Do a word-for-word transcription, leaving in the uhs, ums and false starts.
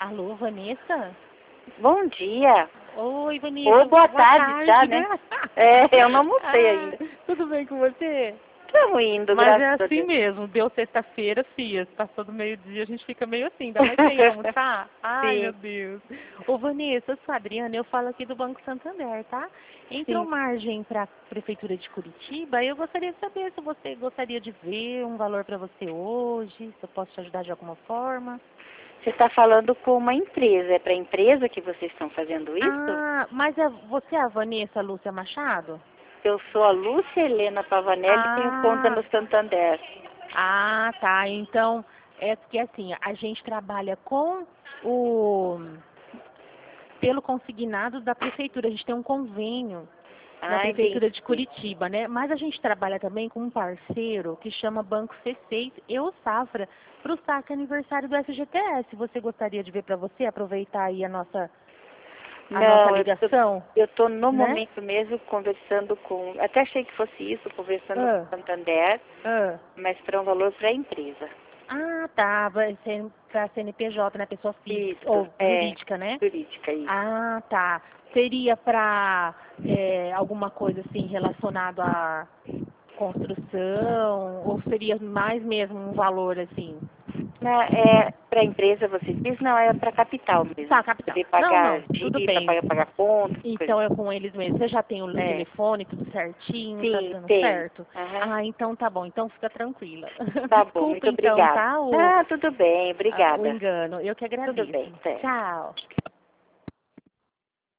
Alô, Vanessa? Bom dia. Oi, Vanessa. Ou boa, boa tarde, tarde, já, né? É, eu não almocei ah, ainda. Tudo bem com você? Estamos indo, Mas graças é a assim Deus. mesmo, deu sexta-feira, fia, passou do meio-dia, a gente fica meio assim, ainda mais sem almoçar. Ai, meu Sim, Deus. Ô, Vanessa, eu sou a Adriana, eu falo aqui do Banco Santander, tá? Entrou sim. margem para a Prefeitura de Curitiba, eu gostaria de saber se você gostaria de ver um valor para você hoje, se eu posso te ajudar de alguma forma. Você está falando com uma empresa. É para a empresa que vocês estão fazendo isso? Ah, mas é, você é a Vanessa Lúcia Machado? Eu sou a Lúcia Helena Pavanelli e tenho conta Ah, no Santander. ah, tá. Então, é que assim, a gente trabalha com o pelo consignado da prefeitura. A gente tem um convênio da Ah, prefeitura de entendi. Curitiba, né? Mas a gente trabalha também com um parceiro que chama Banco C seis e o Safra para o saque aniversário do F G T S. Você gostaria de ver para você aproveitar aí a nossa a nossa Não, eu tô, ligação, eu tô no né? momento mesmo conversando com... Até achei que fosse isso, conversando com Ah, o Santander, ah. mas para um valor para a empresa. Ah, tá. Vai ser para C N P J, né? Pessoa física Isso, ou é, jurídica, né? jurídica, isso. Ah, tá. Seria para alguma coisa assim relacionado à construção ou seria mais mesmo um valor assim? Na, é, para a empresa, você diz? Não, é para capital mesmo. Tá, capital. Poder Não, pagar não, tudo dívida, bem. pagar, pagar conta, coisa. Então é com eles mesmo. Você já tem o É, telefone, tudo certinho, tá sim, dando tem. certo? Aham. Ah, então tá bom. Então fica tranquila. Tá bom, Desculpa muito então, obrigada. tá? O, Ah, tudo bem, a- o obrigada. engano. Eu que Tudo agradeço. bem, certo. Tchau.